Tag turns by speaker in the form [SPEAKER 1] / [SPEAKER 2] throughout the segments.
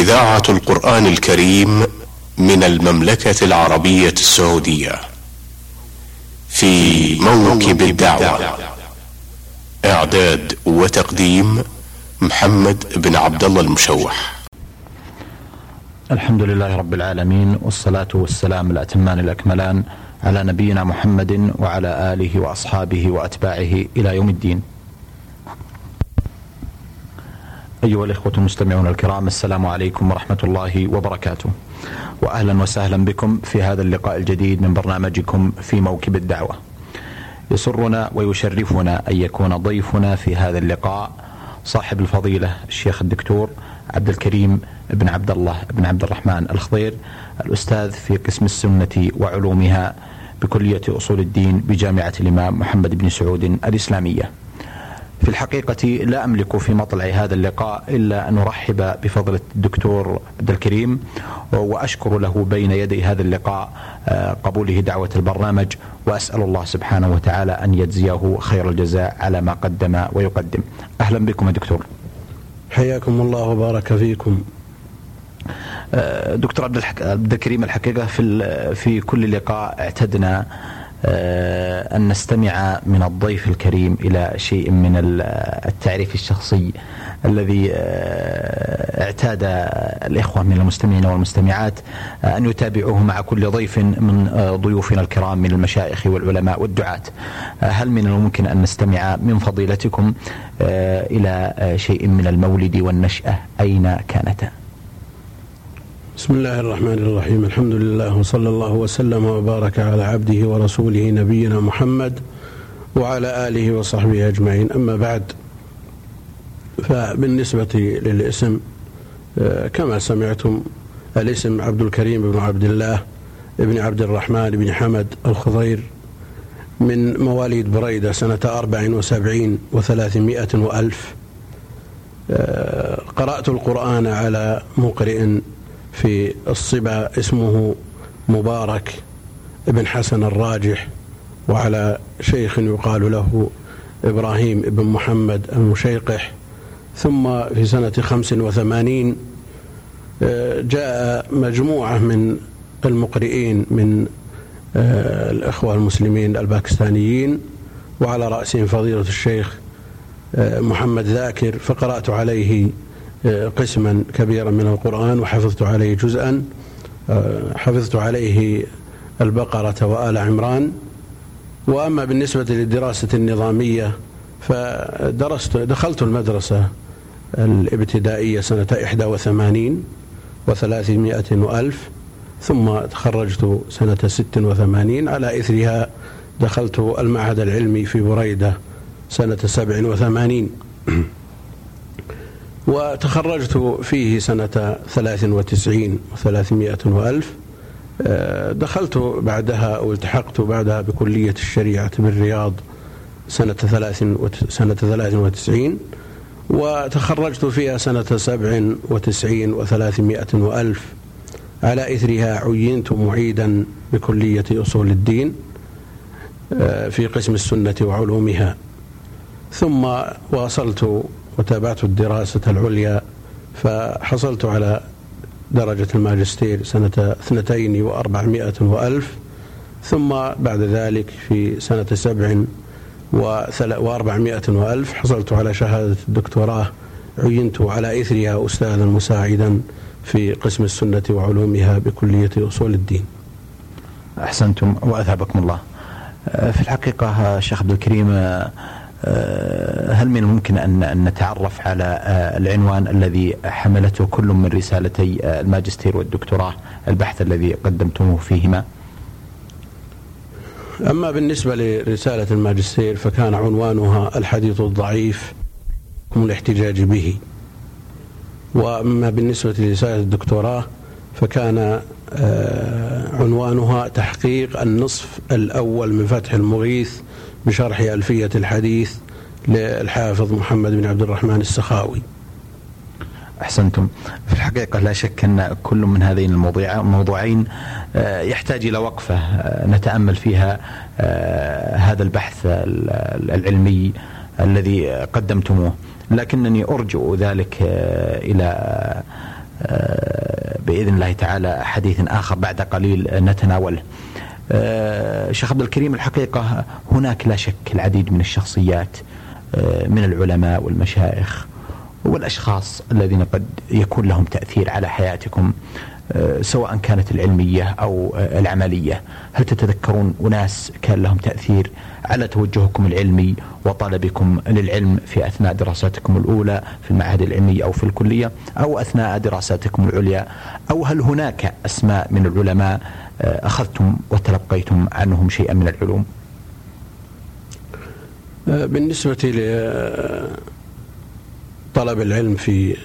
[SPEAKER 1] إذاعة القرآن الكريم من المملكة العربية السعودية في موكب الدعوة. إعداد وتقديم محمد بن عبد الله المشوح.
[SPEAKER 2] الحمد لله رب العالمين، والصلاة والسلام الأتمان الأكملان على نبينا محمد وعلى آله وأصحابه وأتباعه إلى يوم الدين. أيها الإخوة المستمعون الكرام، السلام عليكم ورحمة الله وبركاته، وأهلا وسهلا بكم في هذا اللقاء الجديد من برنامجكم في موكب الدعوة. يسرنا ويشرفنا أن يكون ضيفنا في هذا اللقاء صاحب الفضيلة الشيخ الدكتور عبد الكريم بن عبد الله بن عبد الرحمن الخضير، الأستاذ في قسم السنة وعلومها بكلية أصول الدين بجامعة الإمام محمد بن سعود الإسلامية. في الحقيقة لا أملك في مطلع هذا اللقاء إلا أن أرحب بفضيلة الدكتور عبد الكريم، وأشكر له بين يدي هذا اللقاء قبوله دعوة البرنامج، وأسأل الله سبحانه وتعالى أن يجزيه خير الجزاء على ما قدم ويقدم. أهلا بكم يا دكتور.
[SPEAKER 3] حياكم الله وبارك فيكم.
[SPEAKER 2] دكتور عبد الكريم، الحقيقة في كل لقاء اعتدنا أن نستمع من الضيف الكريم إلى شيء من التعريف الشخصي الذي اعتاد الإخوة من المستمعين والمستمعات أن يتابعوه مع كل ضيف من ضيوفنا الكرام من المشايخ والعلماء والدعاة. هل من الممكن أن نستمع من فضيلتكم إلى شيء من المولد والنشأة، أين كانتا؟
[SPEAKER 3] بسم الله الرحمن الرحيم. الحمد لله، وصلى الله وسلم وبارك على عبده ورسوله نبينا محمد وعلى آله وصحبه أجمعين. أما بعد، فبالنسبة للاسم كما سمعتم، الاسم عبد الكريم بن عبد الله بن عبد الرحمن بن حمد الخضير، من مواليد بريدة سنة 74 و300 وألف. قرأت القرآن على مقرئ في الصبا اسمه مبارك ابن حسن الراجح، وعلى شيخ يقال له إبراهيم ابن محمد المشيقح. ثم في سنة 85 جاء مجموعة من المقرئين من الإخوة المسلمين الباكستانيين، وعلى رأسهم فضيلة الشيخ محمد ذاكر، فقرأت عليه قسما كبيرا من القرآن، وحفظت عليه جزءا، حفظت عليه البقرة وآل عمران. وأما بالنسبة للدراسة النظامية، دخلت المدرسة الابتدائية سنة 81 و300 وألف، ثم تخرجت سنة 86. على إثرها دخلت المعهد العلمي في بريدة سنة 87 وتخرجت فيه سنة 93 و300 وألف. دخلت بعدها أو التحقت بعدها بكلية الشريعة بالرياض سنة 93 وتخرجت فيها سنة 97 و300 وألف. على إثرها عينت معيدا بكلية أصول الدين في قسم السنة وعلومها، ثم واصلت وتابعت الدراسة العليا، فحصلت على درجة الماجستير سنة 2 و400 وألف. ثم بعد ذلك في سنة 7 و400 وألف حصلت على شهادة الدكتوراه، عينت على إثرها أستاذا مساعدا في قسم السنة وعلومها بكلية أصول الدين.
[SPEAKER 2] أحسنتم وأثابكم الله. في الحقيقة شيخ عبد الكريم، هل من الممكن أن نتعرف على العنوان الذي حملته كل من رسالتي الماجستير والدكتوراه، البحث الذي قدمتموه فيهما؟
[SPEAKER 3] أما بالنسبة لرسالة الماجستير فكان عنوانها الحديث الضعيف والاحتجاج به. وأما بالنسبة لرسالة الدكتوراه فكان عنوانها تحقيق النصف الأول من فتح المغيث بشرح ألفية الحديث للحافظ محمد بن عبد الرحمن السخاوي.
[SPEAKER 2] أحسنتم. في الحقيقة لا شك أن كل من هذين الموضوعين يحتاج إلى وقفة نتأمل فيها هذا البحث العلمي الذي قدمتموه، لكنني أرجو ذلك إلى بإذن الله تعالى حديث آخر بعد قليل نتناوله. شيخ عبد الكريم، الحقيقة هناك لا شك العديد من الشخصيات من العلماء والمشايخ والأشخاص الذين قد يكون لهم تأثير على حياتكم سواء كانت العلمية أو العملية. هل تتذكرون أناس كان لهم تأثير على توجهكم العلمي وطلبكم للعلم في أثناء دراساتكم الأولى في المعهد العلمي أو في الكلية أو أثناء دراساتكم العليا؟ أو هل هناك أسماء من العلماء أخذتم وتلقيتم عنهم شيئا من العلوم؟
[SPEAKER 3] بالنسبة لطلب العلم في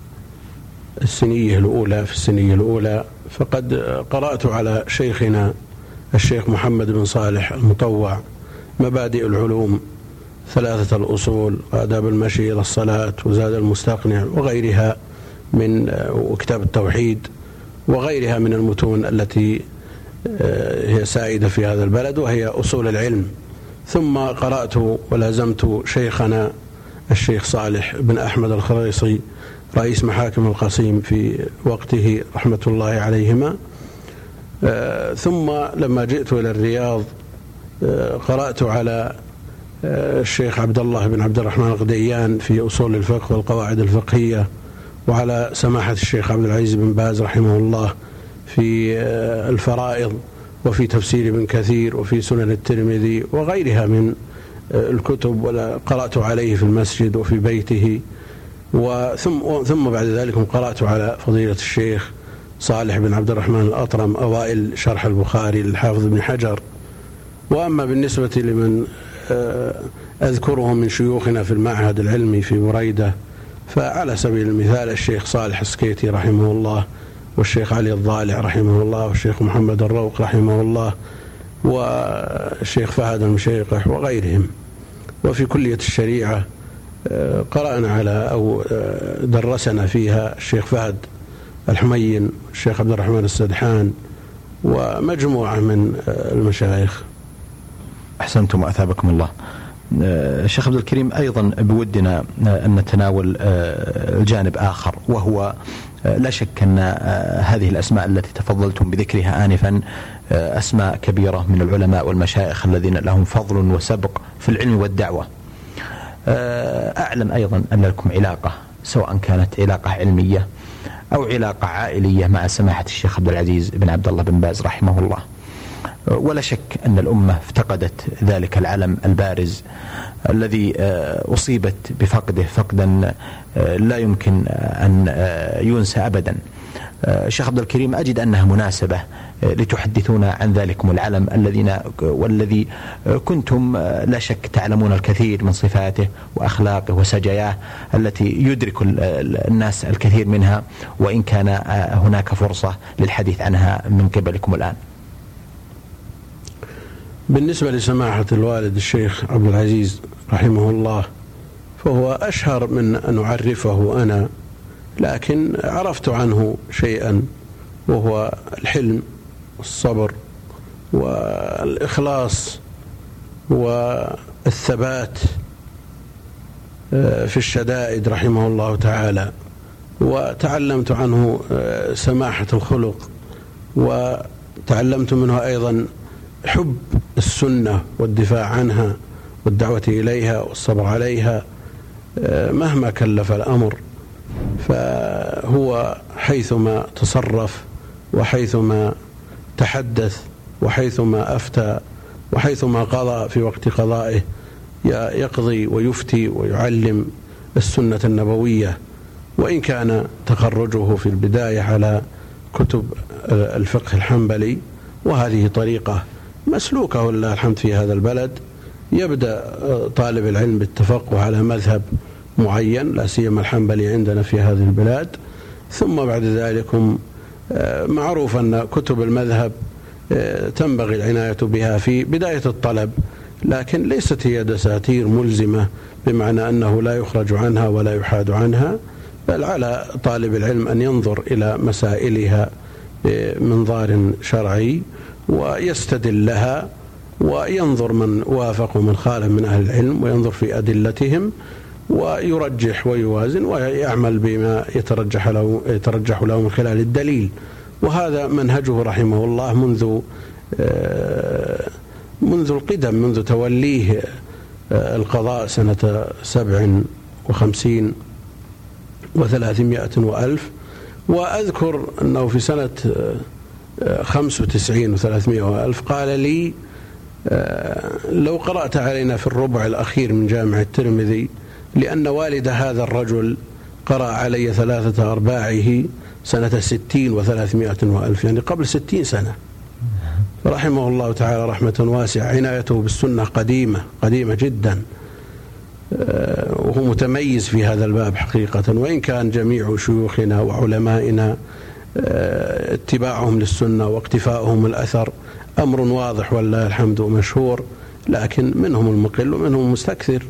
[SPEAKER 3] السنية الأولى فقد قرأت على شيخنا الشيخ محمد بن صالح المطوع مبادئ العلوم، 3 الأصول، وآداب المشي إلى الصلاة، وزاد المستقنع، وغيرها من وكتاب التوحيد، وغيرها من المتون التي هي سائدة في هذا البلد وهي أصول العلم. ثم قرأت ولازمت شيخنا الشيخ صالح بن أحمد الخريصي رئيس محاكم القصيم في وقته رحمة الله عليهما. ثم لما جئت إلى الرياض قرأت على الشيخ عبد الله بن عبد الرحمن الغديان في أصول الفقه والقواعد الفقهية، وعلى سماحة الشيخ عبد العزيز بن باز رحمه الله في الفرائض، وفي تفسير ابن كثير، وفي سنن الترمذي، وغيرها من الكتب، وقرأت عليه في المسجد وفي بيته. ثم بعد ذلك قرأت على فضيلة الشيخ صالح بن عبد الرحمن الأطرم أوائل شرح البخاري للحافظ ابن حجر. وأما بالنسبة لمن أذكرهم من شيوخنا في المعهد العلمي في بريدة، فعلى سبيل المثال الشيخ صالح السكيتي رحمه الله، والشيخ علي الضالع رحمه الله، والشيخ محمد الروق رحمه الله، والشيخ فهد المشيقح وغيرهم. وفي كلية الشريعة قرأنا على أو درسنا فيها الشيخ فهد الحمين، الشيخ عبد الرحمن السدحان، ومجموعة من المشايخ.
[SPEAKER 2] أحسنتم وأثابكم الله. الشيخ عبد الكريم، أيضا بودنا أن نتناول الجانب آخر، وهو لا شك أن هذه الأسماء التي تفضلتم بذكرها آنفا أسماء كبيرة من العلماء والمشايخ الذين لهم فضل وسبق في العلم والدعوة. أعلم أيضا أن لكم علاقة، سواء كانت علاقة علمية أو علاقة عائلية مع سماحة الشيخ عبد العزيز بن عبد الله بن باز رحمه الله. ولا شك أن الأمة افتقدت ذلك العلم البارز الذي أصيبت بفقده فقدا لا يمكن أن ينسى أبدا. الشيخ عبد الكريم، أجد أنها مناسبة لتحدثونا عن ذلكم العلم والذي كنتم لا شك تعلمون الكثير من صفاته وأخلاقه وسجاياه التي يدرك الناس الكثير منها، وإن كان هناك فرصة للحديث عنها من قبلكم الآن.
[SPEAKER 3] بالنسبة لسماحة الوالد الشيخ عبد العزيز رحمه الله، فهو أشهر من أن أعرفه أنا، لكن عرفت عنه شيئا، وهو الحلم والصبر والإخلاص والثبات في الشدائد رحمه الله تعالى. وتعلمت عنه سماحة الخلق، وتعلمت منه أيضا حب السنة والدفاع عنها والدعوة إليها والصبر عليها مهما كلف الأمر. فهو حيثما تصرف وحيثما تحدث وحيثما أفتى وحيثما قضى في وقت قضائه يقضي ويفتي ويعلم السنة النبوية. وإن كان تخرجه في البداية على كتب الفقه الحنبلي، وهذه طريقة مسلوكة ولله الحمد في هذا البلد، يبدأ طالب العلم بالتفقه على مذهب معين، لا سيما الحنبلي عندنا في هذه البلاد، ثم بعد ذلك معروف أن كتب المذهب تنبغي العناية بها في بداية الطلب، لكن ليست هي دساتير ملزمة بمعنى أنه لا يخرج عنها ولا يحاد عنها، بل على طالب العلم أن ينظر إلى مسائلها بمنظار شرعي ويستدل لها، وينظر من وافق ومن خالف من أهل العلم وينظر في أدلتهم، ويرجح ويوازن ويعمل بما يترجح له من خلال الدليل. وهذا منهجه رحمه الله منذ القدم، منذ توليه القضاء سنة 57 و300 وألف. وأذكر أنه في سنة 95 و300 وألف قال لي: لو قرأت علينا في الربع الأخير من جامع الترمذي، لأن والد هذا الرجل قرأ علي 3 أرباعه سنة 60 و300 وألف، يعني قبل 60 سنة. رحمه الله تعالى رحمة واسعة. عنايته بالسنة قديمة جدا، وهو متميز في هذا الباب حقيقة. وإن كان جميع شيوخنا وعلمائنا اتباعهم للسنة واقتفاؤهم الأثر أمر واضح والله الحمد ومشهور، لكن منهم المقل ومنهم المستكثر.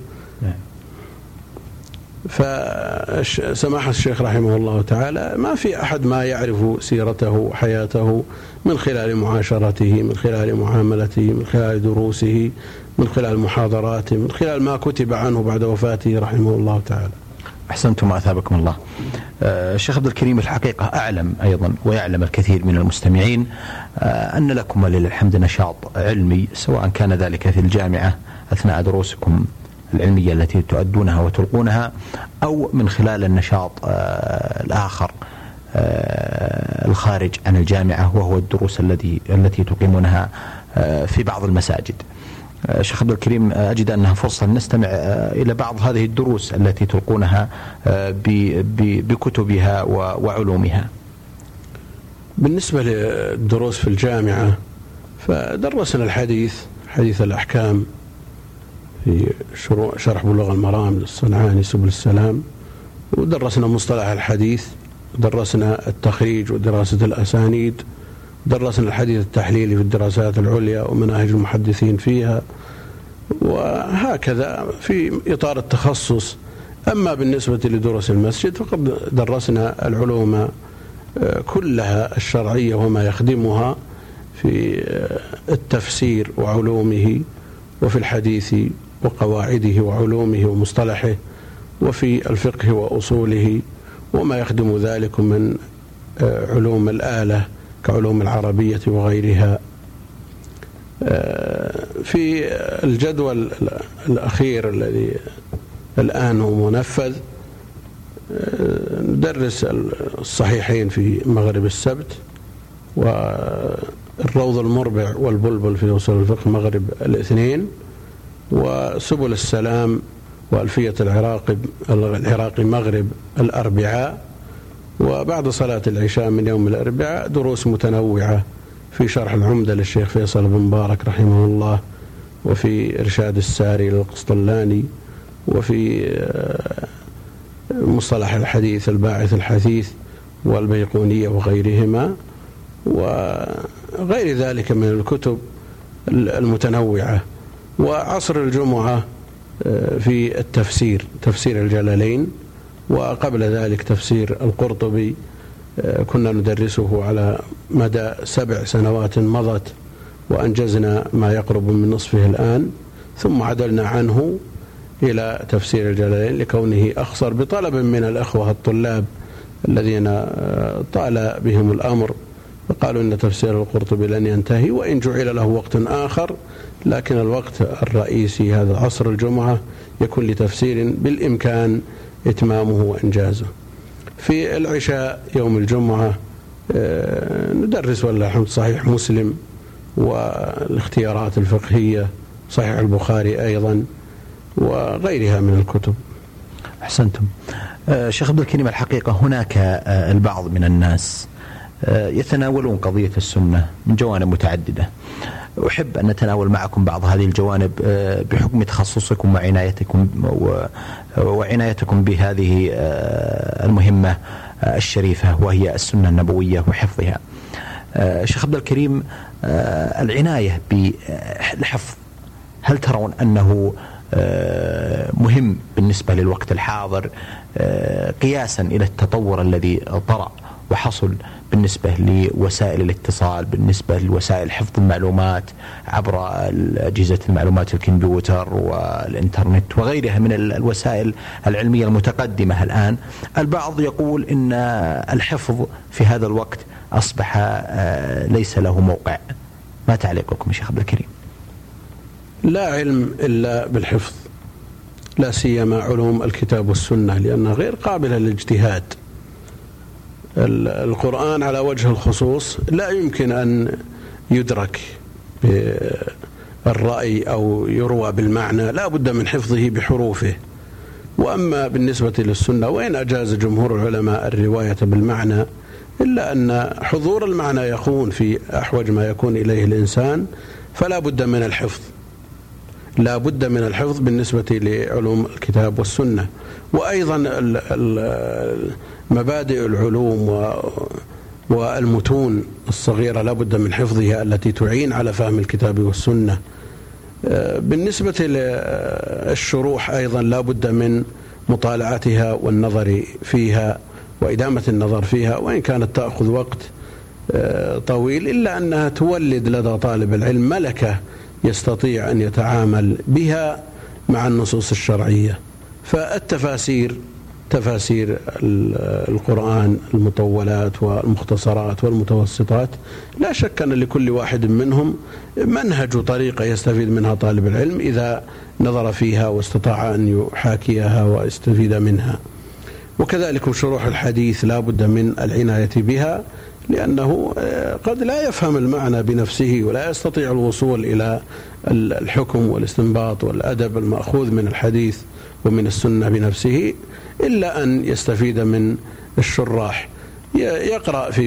[SPEAKER 3] فسماحة الشيخ رحمه الله تعالى ما في أحد ما يعرف سيرته وحياته من خلال معاشرته، من خلال معاملته، من خلال دروسه، من خلال محاضراته، من خلال ما كتب عنه بعد وفاته رحمه الله تعالى.
[SPEAKER 2] أحسنتم وأثابكم الله. الشيخ عبد الكريم، الحقيقة أعلم أيضا ويعلم الكثير من المستمعين أن لكم ولله الحمد نشاط علمي، سواء كان ذلك في الجامعة أثناء دروسكم العلمية التي تؤدونها وتلقونها، أو من خلال النشاط الآخر الخارج عن الجامعة، وهو الدروس التي تقيمونها في بعض المساجد. شيخ عبد الكريم، أجد أنها فرصة نستمع إلى بعض هذه الدروس التي تلقونها بكتبها وعلومها.
[SPEAKER 3] بالنسبة للدروس في الجامعة فدرسنا حديث الأحكام في شرح بلوغ المرام للصنعاني سبل السلام، ودرسنا مصطلح الحديث، ودرسنا التخريج ودراسة الأسانيد، درسنا الحديث التحليلي في الدراسات العليا ومناهج المحدثين فيها، وهكذا في إطار التخصص. أما بالنسبة لدروس المسجد فقد درسنا العلوم كلها الشرعية وما يخدمها في التفسير وعلومه، وفي الحديث وقواعده وعلومه ومصطلحه، وفي الفقه وأصوله، وما يخدم ذلك من علوم الآلة كعلوم العربية وغيرها. في الجدول الأخير الذي الآن هو منفذ ندرس الصحيحين في مغرب السبت، والروض المربع والبلبل في أصول الفقه مغرب الاثنين، وسبل السلام وألفية العراقي مغرب الأربعاء. وبعد صلاة العشاء من يوم الأربعاء دروس متنوعة في شرح العمدة للشيخ فيصل بن مبارك رحمه الله، وفي إرشاد الساري للقسطلاني، وفي مصطلح الحديث الباعث الحثيث والبيقونية وغيرهما، وغير ذلك من الكتب المتنوعة. وعصر الجمعة في التفسير، تفسير الجلالين، وقبل ذلك تفسير القرطبي كنا ندرسه على مدى 7 سنوات مضت، وأنجزنا ما يقرب من نصفه الآن، ثم عدلنا عنه إلى تفسير الجلالين لكونه أخصر، بطلب من الأخوة الطلاب الذين طال بهم الأمر، فقالوا إن تفسير القرطبي لن ينتهي وإن جعل له وقت آخر، لكن الوقت الرئيسي هذا عصر الجمعة يكون لتفسير بالإمكان إتمامه وإنجازه. في العشاء يوم الجمعة ندرس والله الحمد صحيح مسلم والاختيارات الفقهية، صحيح البخاري أيضا، وغيرها من الكتب.
[SPEAKER 2] أحسنتم. شيخ عبد الكريم، الحقيقة هناك البعض من الناس يتناولون قضية السنة من جوانب متعددة، أحب أن نتناول معكم بعض هذه الجوانب بحكم تخصصكم وعنايتكم بهذه المهمة الشريفة وهي السنة النبوية وحفظها. شيخ عبد الكريم، العناية بالحفظ هل ترون أنه مهم بالنسبة للوقت الحاضر قياسا إلى التطور الذي طرأ وحصل بالنسبة لوسائل الاتصال، بالنسبة لوسائل حفظ المعلومات عبر أجهزة المعلومات الكمبيوتر والإنترنت وغيرها من الوسائل العلمية المتقدمة الآن، البعض يقول إن الحفظ في هذا الوقت أصبح ليس له موقع. ما تعليقكم يا شيخ عبد الكريم؟
[SPEAKER 3] لا علم إلا بالحفظ، لا سيما علوم الكتاب والسنة، لأنها غير قابلة للاجتهاد. القرآن على وجه الخصوص لا يمكن أن يدرك بالرأي أو يروى بالمعنى، لا بد من حفظه بحروفه. وأما بالنسبة للسنة، وإن أجاز جمهور العلماء الرواية بالمعنى، إلا أن حضور المعنى يكون في أحوج ما يكون إليه الإنسان، فلا بد من الحفظ، لا بد من الحفظ بالنسبة لعلوم الكتاب والسنة. وأيضا مبادئ العلوم والمتون الصغيرة لا بد من حفظها، التي تعين على فهم الكتاب والسنة. بالنسبة للشروح أيضا لا بد من مطالعتها والنظر فيها وإدامة النظر فيها، وإن كانت تأخذ وقت طويل، إلا أنها تولد لدى طالب العلم ملكة يستطيع أن يتعامل بها مع النصوص الشرعية. فالتفاسير، تفاسير القرآن، المطولات والمختصرات والمتوسطات، لا شك أن لكل واحد منهم منهج وطريقة يستفيد منها طالب العلم إذا نظر فيها واستطاع أن يحاكيها ويستفيد منها. وكذلك شروح الحديث لا بد من العناية بها، لأنه قد لا يفهم المعنى بنفسه ولا يستطيع الوصول إلى الحكم والاستنباط والأدب المأخوذ من الحديث ومن السنة بنفسه، إلا أن يستفيد من الشراح، يقرأ في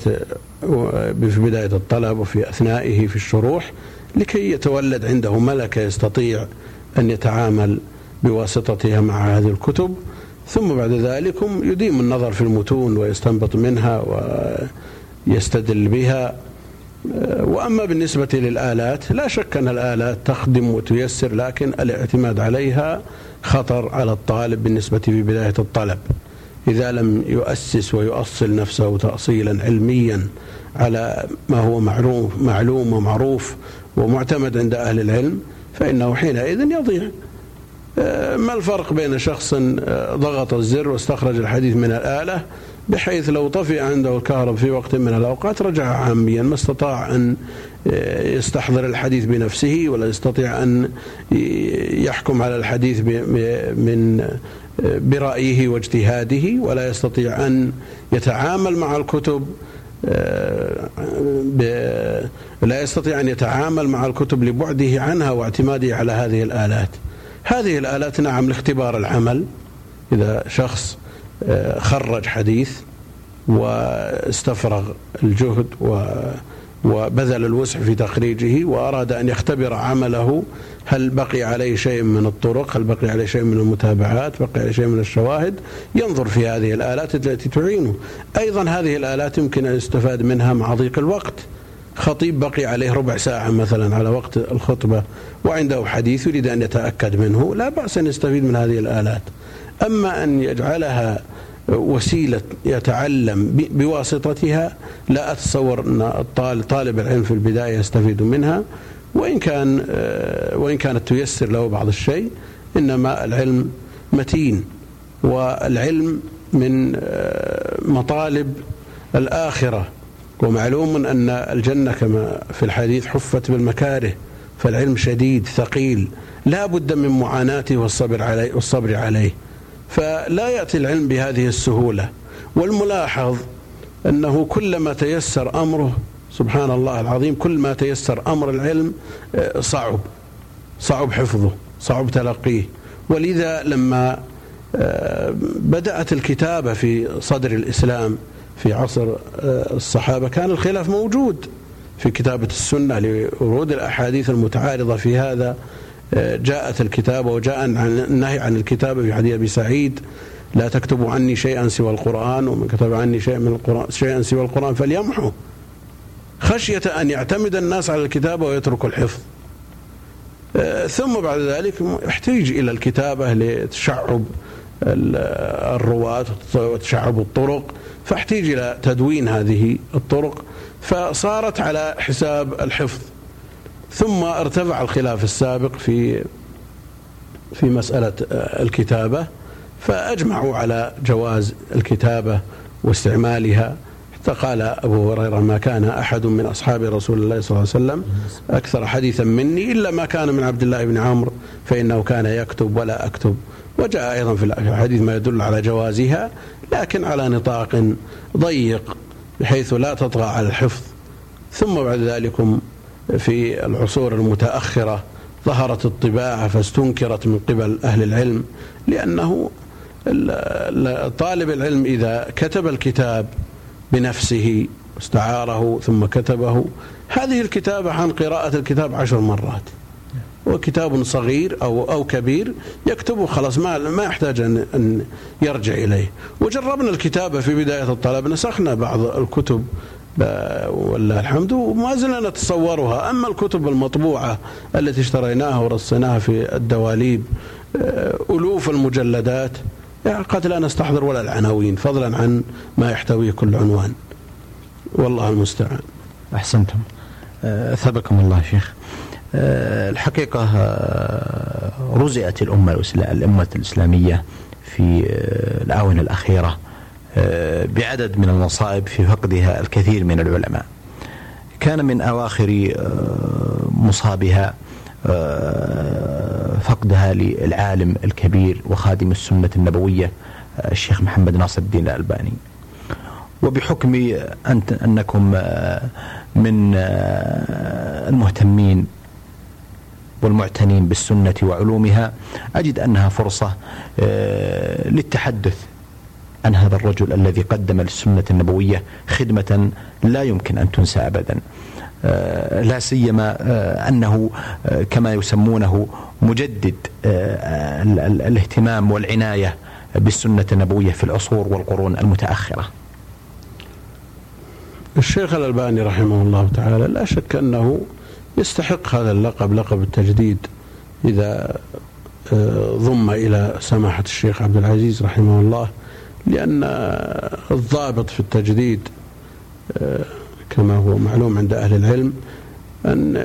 [SPEAKER 3] بداية الطلب وفي أثنائه في الشروح، لكي يتولد عنده ملكة يستطيع أن يتعامل بواسطتها مع هذه الكتب. ثم بعد ذلك يديم النظر في المتون ويستنبط منها ويستدل بها. وأما بالنسبة للآلات، لا شك أن الآلات تخدم وتيسر، لكن الاعتماد عليها خطر على الطالب بالنسبة في بداية الطلب. إذا لم يؤسس ويؤصل نفسه تأصيلا علميا على ما هو معلوم ومعروف ومعتمد عند أهل العلم، فإنه حينئذ يضيع. ما الفرق بين شخص ضغط الزر واستخرج الحديث من الآلة بحيث لو طفئ عنده الكهرباء في وقت من الأوقات رجع عاميا، ما استطاع أن يستحضر الحديث بنفسه، ولا يستطيع أن يحكم على الحديث برأيه واجتهاده، ولا يستطيع أن يتعامل مع الكتب لا يستطيع أن يتعامل مع الكتب لبعده عنها واعتماده على هذه الآلات. هذه الآلات نعم لاختبار العمل، إذا شخص خرج حديث واستفرغ الجهد وبذل الوسع في تخريجه وأراد أن يختبر عمله، هل بقي عليه شيء من الطرق، هل بقي عليه شيء من المتابعات، بقي عليه شيء من الشواهد، ينظر في هذه الآلات التي تعينه. أيضا هذه الآلات يمكن أن يستفاد منها مع ضيق الوقت. خطيب بقي عليه ربع ساعة مثلا على وقت الخطبة وعنده حديث يريد أن يتأكد منه، لا بأس أن يستفيد من هذه الآلات. أما أن يجعلها وسيلة يتعلم بواسطتها، لا أتصور أن طالب العلم في البداية يستفيد منها، وإن كانت تيسر له بعض الشيء. إنما العلم متين، والعلم من مطالب الآخرة، ومعلوم أن الجنة كما في الحديث حفت بالمكاره، فالعلم شديد ثقيل لا بد من معاناته والصبر عليه، فلا يأتي العلم بهذه السهولة. والملاحظ أنه كلما تيسر أمره، سبحان الله العظيم، كل ما تيسر أمر العلم صعب حفظه، صعب تلقيه. ولذا لما بدأت الكتابة في صدر الإسلام في عصر الصحابة كان الخلاف موجود في كتابة السنة لورود الأحاديث المتعارضة في هذا. جاءت الكتابة وجاء النهي عن الكتابة في حديث أبي سعيد: لا تكتبوا عني شيئا سوى القرآن، ومن كتب عني شيئا سوى القرآن فليمحه، خشية أن يعتمد الناس على الكتابة ويتركوا الحفظ. ثم بعد ذلك احتاج إلى الكتابة لتشعب الرواة وتشعب الطرق، فاحتيج إلى تدوين هذه الطرق، فصارت على حساب الحفظ. ثم ارتفع الخلاف السابق في مسألة الكتابة، فأجمعوا على جواز الكتابة واستعمالها، حتى قال أبو هريرة: ما كان أحد من أصحاب رسول الله صلى الله عليه وسلم أكثر حديثا مني إلا ما كان من عبد الله بن عمرو فإنه كان يكتب ولا أكتب. وجاء أيضا في الحديث ما يدل على جوازها، لكن على نطاق ضيق بحيث لا تطغى على الحفظ. ثم بعد ذلك في العصور المتأخرة ظهرت الطباعة فاستنكرت من قبل أهل العلم، لأنه طالب العلم إذا كتب الكتاب بنفسه واستعاره ثم كتبه، هذه الكتابة عن قراءة الكتاب 10 مرات، وكتاب صغير أو كبير يكتبه خلاص، ما يحتاج أن يرجع إليه. وجربنا الكتابة في بداية الطلب، نسخنا بعض الكتب والله الحمد وما زلنا نتصورها. أما الكتب المطبوعة التي اشتريناها ورصيناها في الدواليب ألوف المجلدات، قد لا نستحضر ولا العناوين، فضلا عن ما يحتويه كل عنوان، والله المستعان.
[SPEAKER 2] أحسنتم، ثبكم الله شيخ. الحقيقة رزئت الأمة الإسلامية في الآونة الأخيرة بعدد من المصائب في فقدها الكثير من العلماء. كان من أواخر مصابها فقدها للعالم الكبير وخادم السنة النبوية الشيخ محمد ناصر الدين الألباني. وبحكم أنكم من المهتمين والمعتنين بالسنة وعلومها، أجد أنها فرصة للتحدث عن هذا الرجل الذي قدم للسنة النبوية خدمة لا يمكن أن تنسى أبدا، لا سيما أنه كما يسمونه مجدد الاهتمام والعناية بالسنة النبوية في العصور والقرون المتأخرة.
[SPEAKER 3] الشيخ الألباني رحمه الله تعالى لا شك أنه يستحق هذا اللقب، لقب التجديد، إذا ضم إلى سماحة الشيخ عبد العزيز رحمه الله، لأن الضابط في التجديد كما هو معلوم عند أهل العلم أن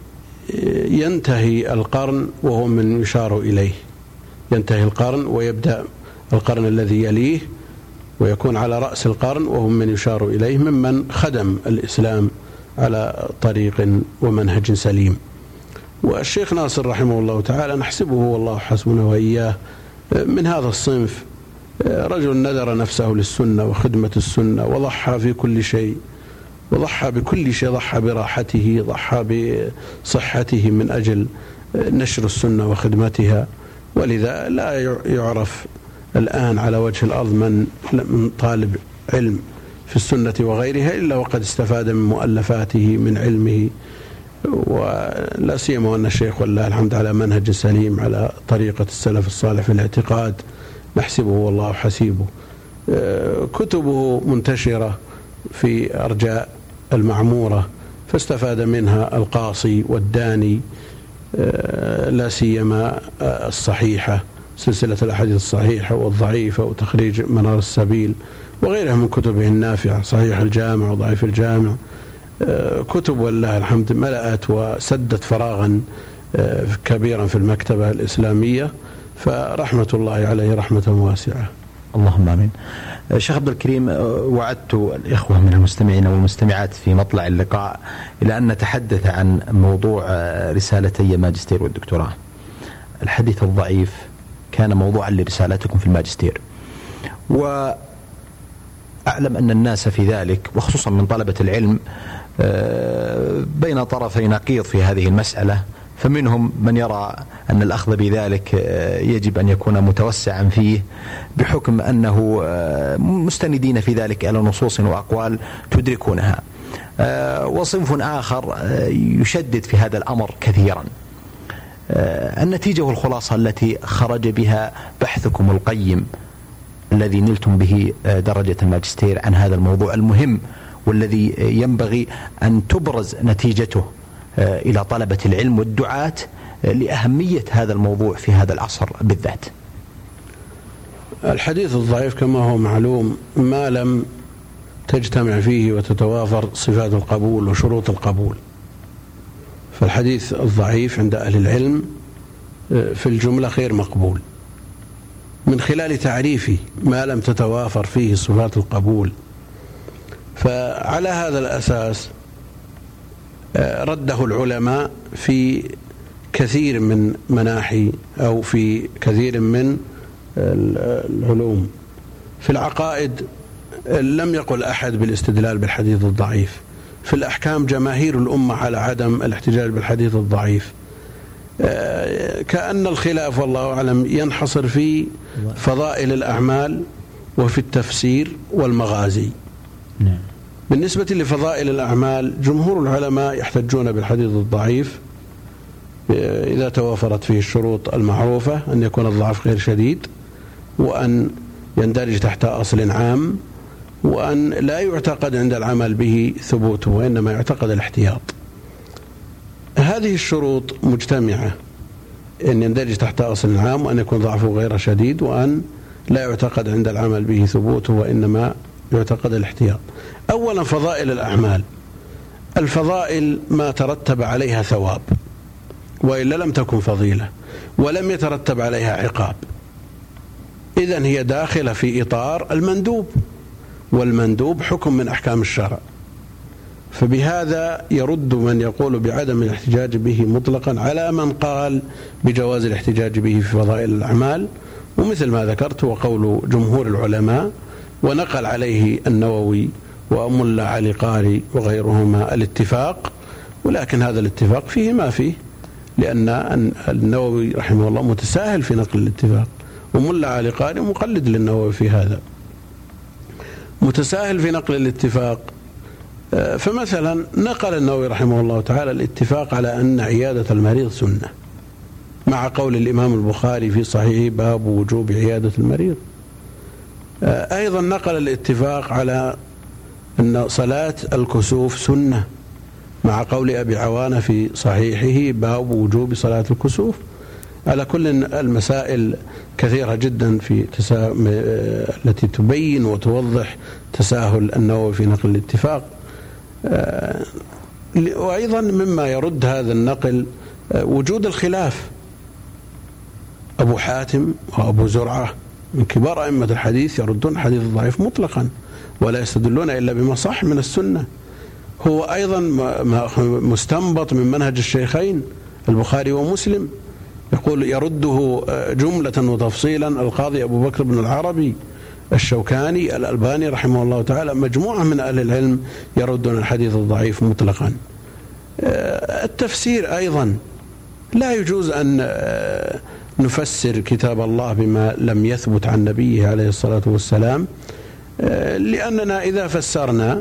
[SPEAKER 3] ينتهي القرن وهو من يشار إليه، ينتهي القرن ويبدأ القرن الذي يليه، ويكون على رأس القرن وهم من يشار إليه ممن خدم الإسلام على طريق ومنهج سليم. والشيخ ناصر رحمه الله تعالى نحسبه والله حسبنا وإياه من هذا الصنف، رجل نذر نفسه للسنة وخدمة السنة، وضحى في كل شيء، وضحى بكل شيء، ضحى براحته، ضحى بصحته من أجل نشر السنة وخدمتها. ولذا لا يعرف الآن على وجه الأرض من طالب علم في السنة وغيرها إلا وقد استفاد من مؤلفاته من علمه، ولا سيما أن الشيخ والله الحمد على منهج سليم على طريقة السلف الصالح في الاعتقاد، نحسبه والله حسيبه. كتبه منتشرة في أرجاء المعمورة، فاستفاد منها القاصي والداني، لا سيما الصحيحة، سلسلة الأحاديث الصحيحة والضعيفة وتخريج منار السبيل وغيرها من كتبه النافعة، صحيح الجامع وضعيف الجامع. كتب والله الحمد ملأت وسدت فراغا كبيرا في المكتبة الإسلامية، فرحمة الله عليه رحمة واسعة.
[SPEAKER 2] اللهم آمين. شيخ عبد الكريم، وعدت الإخوة من المستمعين والمستمعات في مطلع اللقاء إلى أن نتحدث عن موضوع رسالتي الماجستير والدكتوراه. الحديث الضعيف كان موضوعا لرسالتكم في الماجستير، وأعلم أن الناس في ذلك وخصوصا من طلبة العلم بين طرفي نقيض في هذه المسألة، فمنهم من يرى أن الأخذ بذلك يجب أن يكون متوسعا فيه بحكم أنه مستندين في ذلك إلى نصوص وأقوال تدركونها، وصنف آخر يشدد في هذا الأمر كثيرا. النتيجة والخلاصة التي خرج بها بحثكم القيم الذي نلتم به درجة الماجستير عن هذا الموضوع المهم، والذي ينبغي أن تبرز نتيجته إلى طلبة العلم والدعاة لأهمية هذا الموضوع في هذا العصر بالذات.
[SPEAKER 3] الحديث الضعيف كما هو معلوم ما لم تجتمع فيه وتتوافر صفات القبول وشروط القبول. فالحديث الضعيف عند أهل العلم في الجملة غير مقبول من خلال تعريفه ما لم تتوافر فيه صفات القبول. فعلى هذا الأساس رده العلماء في كثير من مناحي أو في كثير من العلوم. في العقائد لم يقل أحد بالاستدلال بالحديث الضعيف. في الأحكام جماهير الأمة على عدم الاحتجاج بالحديث الضعيف. كأن الخلاف والله أعلم ينحصر في فضائل الأعمال وفي التفسير والمغازي. بالنسبة لفضائل الأعمال جمهور العلماء يحتجون بالحديث الضعيف إذا توافرت فيه الشروط المعروفة، أن يكون الضعف غير شديد، وأن يندرج تحت أصل عام، وأن لا يعتقد عند العمل به ثبوته وإنما يعتقد الاحتياط. هذه الشروط مجتمعة، أن يندرج تحت أصل عام، وأن يكون ضعفه غير شديد، وأن لا يعتقد عند العمل به ثبوته وإنما يعتقد الاحتياط. أولا فضائل الأعمال. الفضائل ما ترتب عليها ثواب، وإلا لم تكن فضيلة، ولم يترتب عليها عقاب، إذن هي داخلة في إطار المندوب، والمندوب حكم من أحكام الشرع. فبهذا يرد من يقول بعدم الاحتجاج به مطلقا على من قال بجواز الاحتجاج به في فضائل الأعمال. ومثل ما ذكرت وقول جمهور العلماء، ونقل عليه النووي وملا علي قاري وغيرهما الاتفاق، ولكن هذا الاتفاق فيه ما فيه، لأن النووي رحمه الله متساهل في نقل الاتفاق، وملا علي قاري مقلد للنووي في هذا، متساهل في نقل الاتفاق. فمثلا نقل النووي رحمه الله تعالى الاتفاق على أن عيادة المريض سنة، مع قول الإمام البخاري في صحيح باب وجوب عيادة المريض. أيضا نقل الاتفاق على أن صلاة الكسوف سنة، مع قول أبي عوانة في صحيحه باب وجوب صلاة الكسوف. على كل المسائل كثيرة جدا في التي تبين وتوضح تساهل النووي في نقل الاتفاق. وأيضا مما يرد هذا النقل وجود الخلاف. أبو حاتم وأبو زرعة من كبار أئمة الحديث يردون الحديث الضعيف مطلقا، ولا يستدلون إلا بما صح من السنة. هو أيضا مستنبط من منهج الشيخين البخاري ومسلم، يقول يرده جملة وتفصيلا القاضي أبو بكر بن العربي، الشوكاني، الألباني رحمه الله تعالى، مجموعة من أهل العلم يردون الحديث الضعيف مطلقا. التفسير أيضا لا يجوز أن نفسر كتاب الله بما لم يثبت عن نبيه عليه الصلاة والسلام، لأننا إذا فسرنا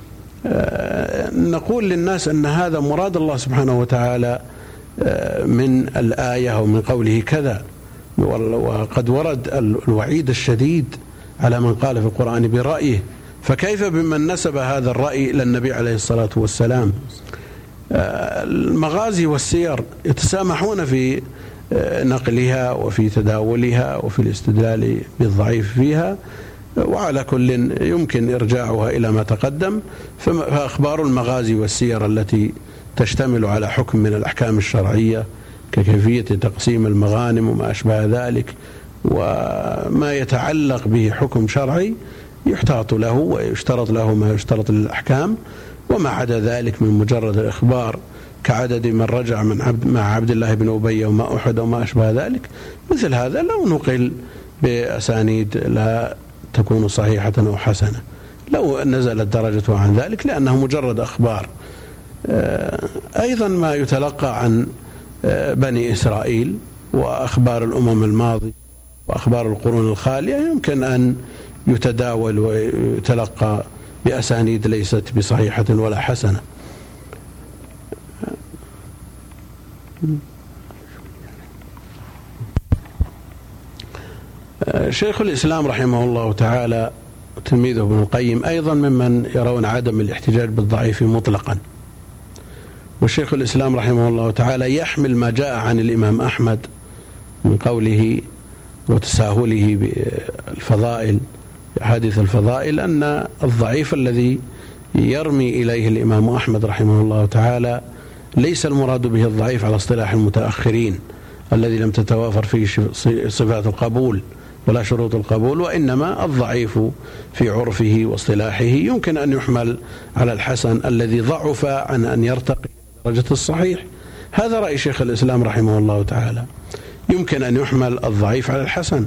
[SPEAKER 3] نقول للناس أن هذا مراد الله سبحانه وتعالى من الآية ومن قوله كذا، وقد ورد الوعيد الشديد على من قال في القرآن برأيه، فكيف بمن نسب هذا الرأي للنبي عليه الصلاة والسلام؟ المغازي والسير يتسامحون في نقلها وفي تداولها وفي الاستدلال بالضعيف فيها، وعلى كل يمكن إرجاعها إلى ما تقدم. فأخبار المغازي والسير التي تشتمل على حكم من الأحكام الشرعية ككيفية تقسيم المغانم وما أشبه ذلك، وما يتعلق به حكم شرعي يحتاط له ويشترط له ما يشترط للأحكام، وما عدا ذلك من مجرد الإخبار كعدد من رجع مع عبد الله بن أبي وما أحد وما أشبه ذلك، مثل هذا لو نقل بأسانيد لا تكون صحيحة أو حسنة، لو نزلت درجته عن ذلك، لأنه مجرد أخبار. أيضا ما يتلقى عن بني إسرائيل وأخبار الأمم الماضية وأخبار القرون الخالية يمكن أن يتداول ويتلقى بأسانيد ليست بصحيحة ولا حسنة. شيخ الإسلام رحمه الله تعالى تلميذه ابن القيم أيضا ممن يرون عدم الاحتجاج بالضعيف مطلقا. والشيخ الإسلام رحمه الله تعالى يحمل ما جاء عن الإمام أحمد من قوله وتساهله بالفضائل حديث الفضائل أن الضعيف الذي يرمي إليه الإمام أحمد رحمه الله تعالى ليس المراد به الضعيف على اصطلاح المتأخرين الذي لم تتوافر فيه صفات القبول ولا شروط القبول، وإنما الضعيف في عرفه واصطلاحه يمكن أن يحمل على الحسن الذي ضعف عن أن يرتقي درجة الصحيح. هذا رأي شيخ الإسلام رحمه الله تعالى، يمكن أن يحمل الضعيف على الحسن.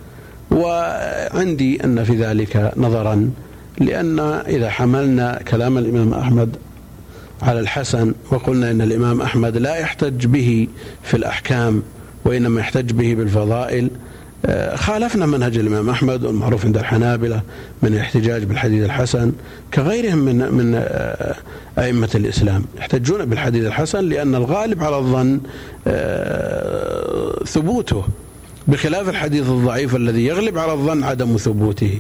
[SPEAKER 3] وعندي أن في ذلك نظرا، لأن إذا حملنا كلام الإمام أحمد على الحسن وقلنا إن الإمام أحمد لا يحتج به في الأحكام وإنما يحتج به بالفضائل، خالفنا منهج الإمام أحمد والمعروف عند الحنابلة من الاحتجاج بالحديث الحسن كغيرهم من أئمة الإسلام، يحتجون بالحديث الحسن لأن الغالب على الظن ثبوته، بخلاف الحديث الضعيف الذي يغلب على الظن عدم ثبوته.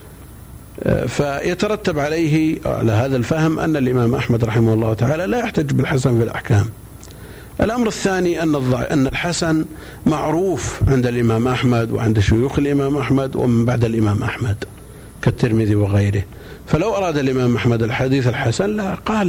[SPEAKER 3] فيترتب عليه على هذا الفهم أن الإمام أحمد رحمه الله تعالى لا يحتج بالحسن في الأحكام. الأمر الثاني أن الحسن معروف عند الإمام أحمد وعند شيوخ الإمام أحمد ومن بعد الإمام أحمد كالترمذي وغيره، فلو أراد الإمام أحمد الحديث الحسن لا قال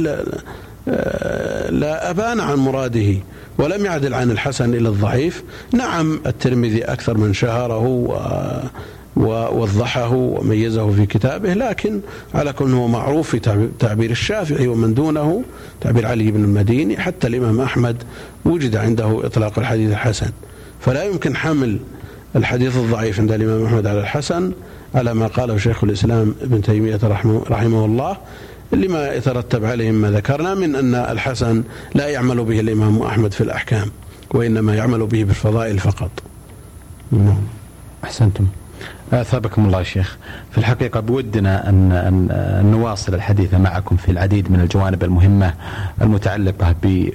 [SPEAKER 3] لا أبان عن مراده ولم يعدل عن الحسن إلى الضعيف. نعم الترمذي أكثر من شهره ووضحه وميزه في كتابه، لكن على كونه هو معروف في تعبير الشافعي ومن دونه تعبير علي بن المديني، حتى الإمام أحمد وجد عنده إطلاق الحديث الحسن، فلا يمكن حمل الحديث الضعيف عند الإمام أحمد على الحسن على ما قاله شيخ الإسلام ابن تيمية رحمه الله، لما يترتب عليه ما ذكرنا من أن الحسن لا يعمل به الإمام أحمد في الأحكام وإنما يعمل به بالفضائل فقط.
[SPEAKER 2] أحسنتم، أثابكم الله شيخ. في الحقيقة بودنا أن نواصل الحديث معكم في العديد من الجوانب المهمة المتعلقة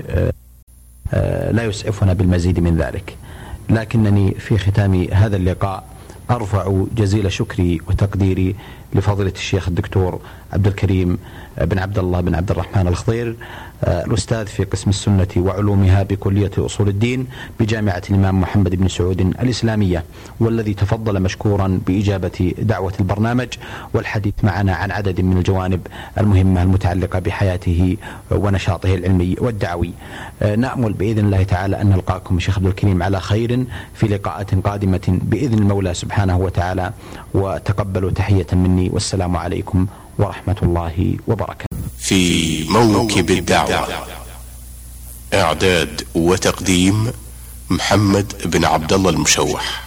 [SPEAKER 2] لا يسعفنا بالمزيد من ذلك، لكنني في ختام هذا اللقاء أرفع جزيل شكري وتقديري لفضيلة الشيخ الدكتور عبد الكريم بن عبد الله بن عبد الرحمن الخضير، الأستاذ في قسم السنة وعلومها بكلية أصول الدين بجامعة الإمام محمد بن سعود الإسلامية، والذي تفضل مشكورا بإجابة دعوة البرنامج والحديث معنا عن عدد من الجوانب المهمة المتعلقة بحياته ونشاطه العلمي والدعوي. نأمل بإذن الله تعالى أن نلقاكم شيخ عبد الكريم على خير في لقاءات قادمة بإذن المولى سبحانه وتعالى، وتقبلوا تحية مني، والسلام عليكم ورحمة الله وبركاته.
[SPEAKER 1] في موكب الدعوة، إعداد وتقديم محمد بن عبد الله المشوح.